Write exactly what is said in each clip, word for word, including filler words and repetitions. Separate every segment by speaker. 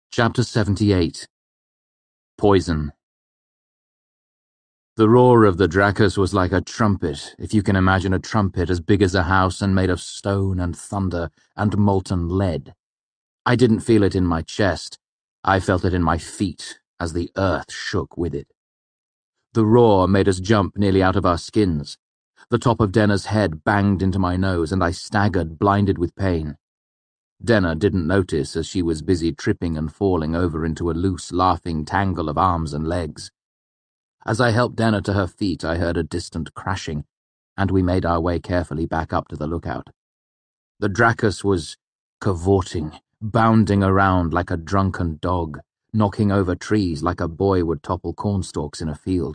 Speaker 1: Chapter seventy-eight. Poison. The roar of the Dracus was like a trumpet, if you can imagine a trumpet as big as a house and made of stone and thunder and molten lead. I didn't feel it in my chest. I felt it in my feet as the earth shook with it. The roar made us jump nearly out of our skins. The top of Denna's head banged into my nose and I staggered, blinded with pain. Denna didn't notice as she was busy tripping and falling over into a loose, laughing tangle of arms and legs. As I helped Denna to her feet, I heard a distant crashing, and we made our way carefully back up to the lookout. The Dracus was cavorting, bounding around like a drunken dog, knocking over trees like a boy would topple cornstalks in a field.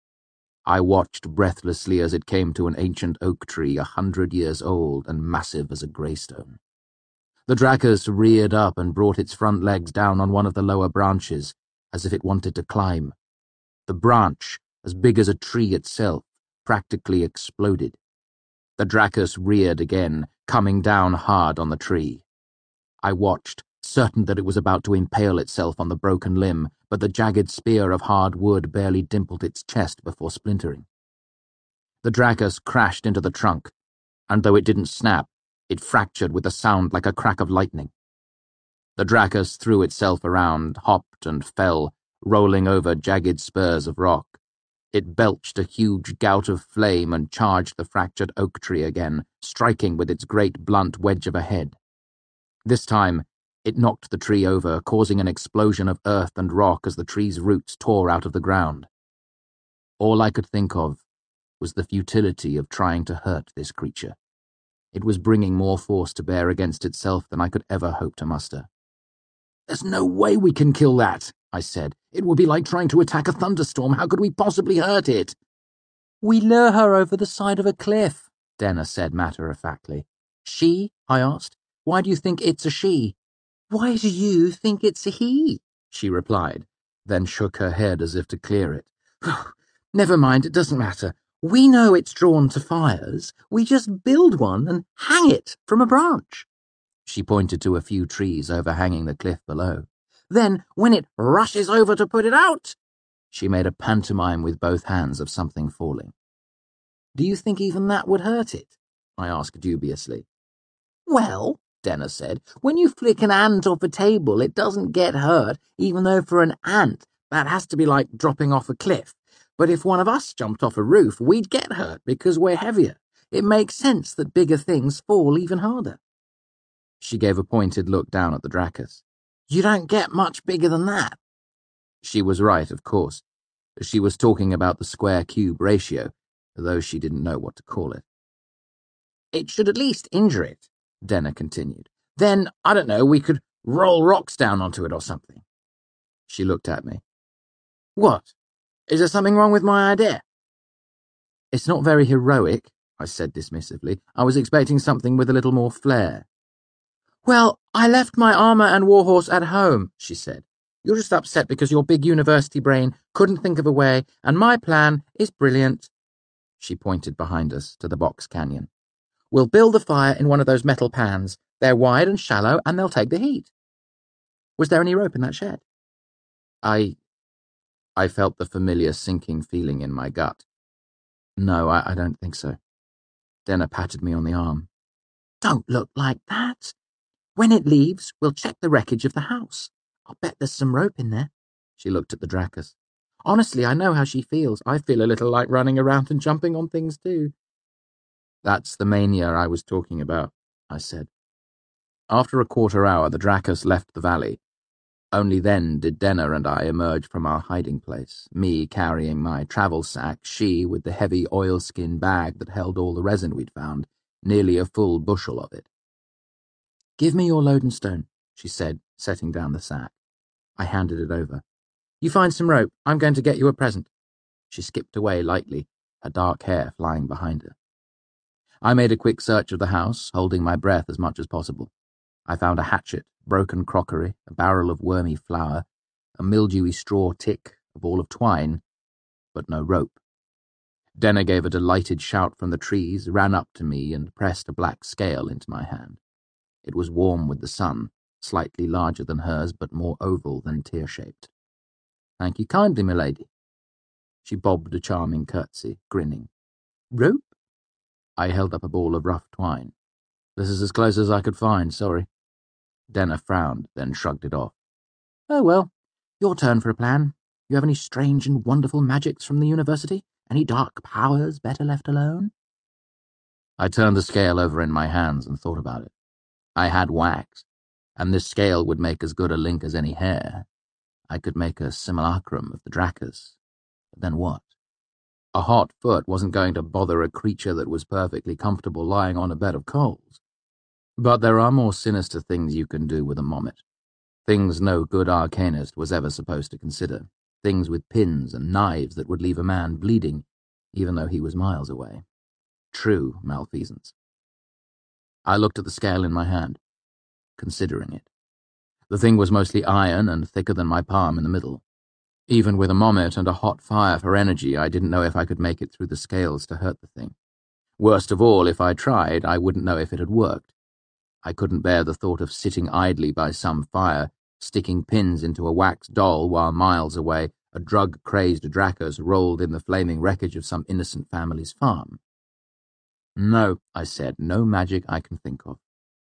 Speaker 1: I watched breathlessly as it came to an ancient oak tree a hundred years old and massive as a greystone. The Dracus reared up and brought its front legs down on one of the lower branches, as if it wanted to climb. The branch, as big as a tree itself, practically exploded. The Dracus reared again, coming down hard on the tree. I watched, certain that it was about to impale itself on the broken limb, but the jagged spear of hard wood barely dimpled its chest before splintering. The Dracus crashed into the trunk, and though it didn't snap, it fractured with a sound like a crack of lightning. The Dracus threw itself around, hopped and fell, rolling over jagged spurs of rock. It belched a huge gout of flame and charged the fractured oak tree again, striking with its great blunt wedge of a head. This time, it knocked the tree over, causing an explosion of earth and rock as the tree's roots tore out of the ground. All I could think of was the futility of trying to hurt this creature. It was bringing more force to bear against itself than I could ever hope to muster. "There's no way we can kill that," I said. "It would be like trying to attack a thunderstorm. How could we possibly hurt it?"
Speaker 2: "We lure her over the side of a cliff," Denna said matter-of-factly. "She?" I asked. "Why do you think it's a she?" "Why do you think it's a he?" she replied, then shook her head as if to clear it. "Never mind, it doesn't matter. We know it's drawn to fires. We just build one and hang it from a branch." She pointed to a few trees overhanging the cliff below. "Then, when it rushes over to put it out—" She made a pantomime with both hands of something falling. "Do you think even that would hurt it?" I asked dubiously. "Well," Denna said, "when you flick an ant off a table, it doesn't get hurt, even though for an ant that has to be like dropping off a cliff. But if one of us jumped off a roof, we'd get hurt because we're heavier. It makes sense that bigger things fall even harder." She gave a pointed look down at the Dracus. "You don't get much bigger than that." She was right, of course. She was talking about the square-cube ratio, though she didn't know what to call it. "It should at least injure it," Denna continued. "Then, I don't know, we could roll rocks down onto it or something." She looked at me. "What? Is there something wrong with my idea?" "It's not very heroic," I said dismissively. "I was expecting something with a little more flair." "Well, I left my armor and warhorse at home," she said. "You're just upset because your big university brain couldn't think of a way, and my plan is brilliant." She pointed behind us to the box canyon. "We'll build a fire in one of those metal pans. They're wide and shallow, and they'll take the heat." "Was there any rope in that shed?" I... I felt the familiar sinking feeling in my gut. "No, I, I don't think so." Denna patted me on the arm. "Don't look like that. When it leaves, we'll check the wreckage of the house. I'll bet there's some rope in there." She looked at the Dracus. "Honestly, I know how she feels. I feel a little like running around and jumping on things too." "That's the mania I was talking about," I said. After a quarter hour, the Dracus left the valley. Only then did Denna and I emerge from our hiding place, me carrying my travel sack, she with the heavy oilskin bag that held all the resin we'd found, nearly a full bushel of it. "Give me your load and stone," she said, setting down the sack. I handed it over. "You find some rope. I'm going to get you a present." She skipped away lightly, her dark hair flying behind her. I made a quick search of the house, holding my breath as much as possible. I found a hatchet, broken crockery, a barrel of wormy flour, a mildewy straw tick, a ball of twine, but no rope. Denna gave a delighted shout from the trees, ran up to me, and pressed a black scale into my hand. It was warm with the sun,
Speaker 1: slightly larger than hers but more oval than tear-shaped. "Thank you kindly, milady." She bobbed a charming curtsy, grinning. "Rope?" I held up a ball of rough twine. "This is as close as I could find, sorry." Denner frowned, then shrugged it off. "Oh well, your turn for a plan. You have any strange and wonderful magics from the university? Any dark powers better left alone?" I turned the scale over in my hands and thought about it. I had wax, and this scale would make as good a link as any hair. I could make a simulacrum of the Drakkars. But then what? A hot foot wasn't going to bother a creature that was perfectly comfortable lying on a bed of coals. But there are more sinister things you can do with a mommet. Things no good arcanist was ever supposed to consider. Things with pins and knives that would leave a man bleeding, even though he was miles away. True malfeasance. I looked at the scale in my hand, considering it. The thing was mostly iron and thicker than my palm in the middle. Even with a mommet and a hot fire for energy, I didn't know if I could make it through the scales to hurt the thing. Worst of all, if I tried, I wouldn't know if it had worked. I couldn't bear the thought of sitting idly by some fire, sticking pins into a wax doll while miles away a drug-crazed Drakkars rolled in the flaming wreckage of some innocent family's farm. "No," I said, "no magic I can think of."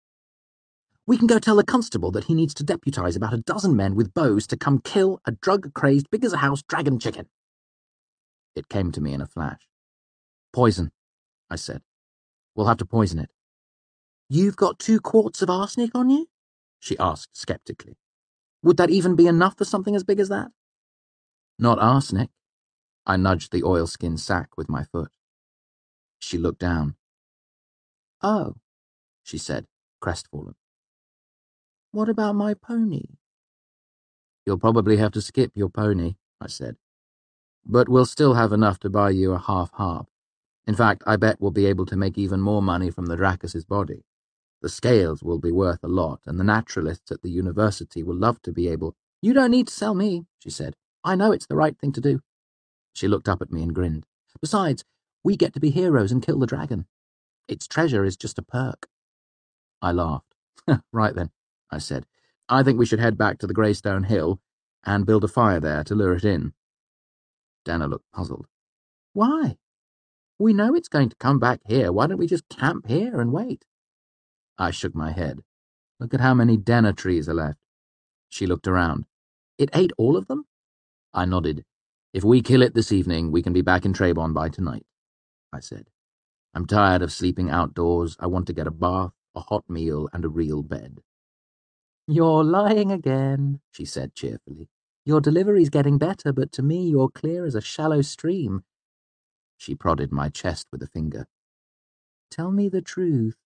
Speaker 1: "We can go tell the constable that he needs to deputize about a dozen men with bows to come kill a drug-crazed, big-as-a-house dragon chicken." It came to me in a flash. "Poison," I said. "We'll have to poison it." "You've got two quarts of arsenic on you?" she asked skeptically. "Would that even be enough for something as big as that?" "Not arsenic." I nudged the oilskin sack with my foot. She looked down. "Oh," she said, crestfallen. "What about my pony?" "You'll probably have to skip your pony," I said. "But we'll still have enough to buy you a half-harp. In fact, I bet we'll be able to make even more money from the Drakkars' body. The scales will be worth a lot, and the naturalists at the university will love to be able—" "You don't need to sell me," she said. "I know it's the right thing to do." She looked up at me and grinned. "Besides, we get to be heroes and kill the dragon. Its treasure is just a perk." I laughed. "Right then," I said. "I think we should head back to the Greystone Hill and build a fire there to lure it in." Dana looked puzzled. "Why? We know it's going to come back here. Why don't we just camp here and wait?" I shook my head. "Look at how many Dana trees are left." She looked around. "It ate all of them?" I nodded. "If we kill it this evening, we can be back in Trebon by tonight," I said. "I'm tired of sleeping outdoors. I want to get a bath, a hot meal, and a real bed." "You're lying again," she said cheerfully. "Your delivery's getting better, but to me you're clear as a shallow stream." She prodded my chest with a finger. "Tell me the truth."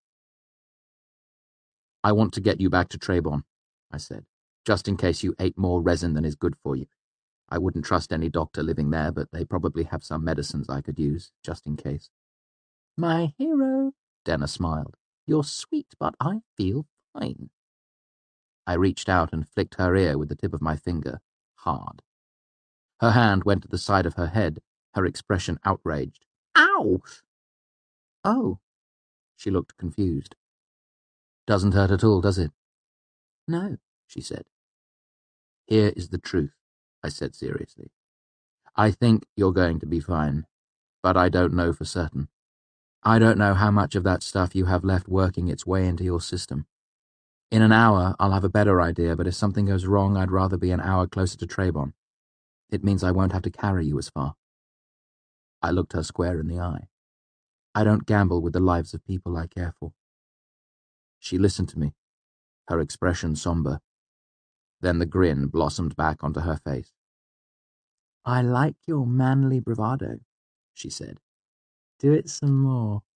Speaker 1: "I want to get you back to Trebon," I said, "just in case you ate more resin than is good for you. I wouldn't trust any doctor living there, but they probably have some medicines I could use, just in case." "My hero," Dana smiled. "You're sweet, but I feel fine." I reached out and flicked her ear with the tip of my finger, hard. Her hand went to the side of her head, her expression outraged. "Ow!" "Oh." She looked confused. "Doesn't hurt at all, does it?" "No," she said. "Here is the truth," I said seriously. "I think you're going to be fine, but I don't know for certain. I don't know how much of that stuff you have left working its way into your system. In an hour, I'll have a better idea, but if something goes wrong, I'd rather be an hour closer to Trebon. It means I won't have to carry you as far." I looked her square in the eye. "I don't gamble with the lives of people I care for." She listened to me, her expression somber. Then the grin blossomed back onto her face. "I like your manly bravado," she said. "Do it some more."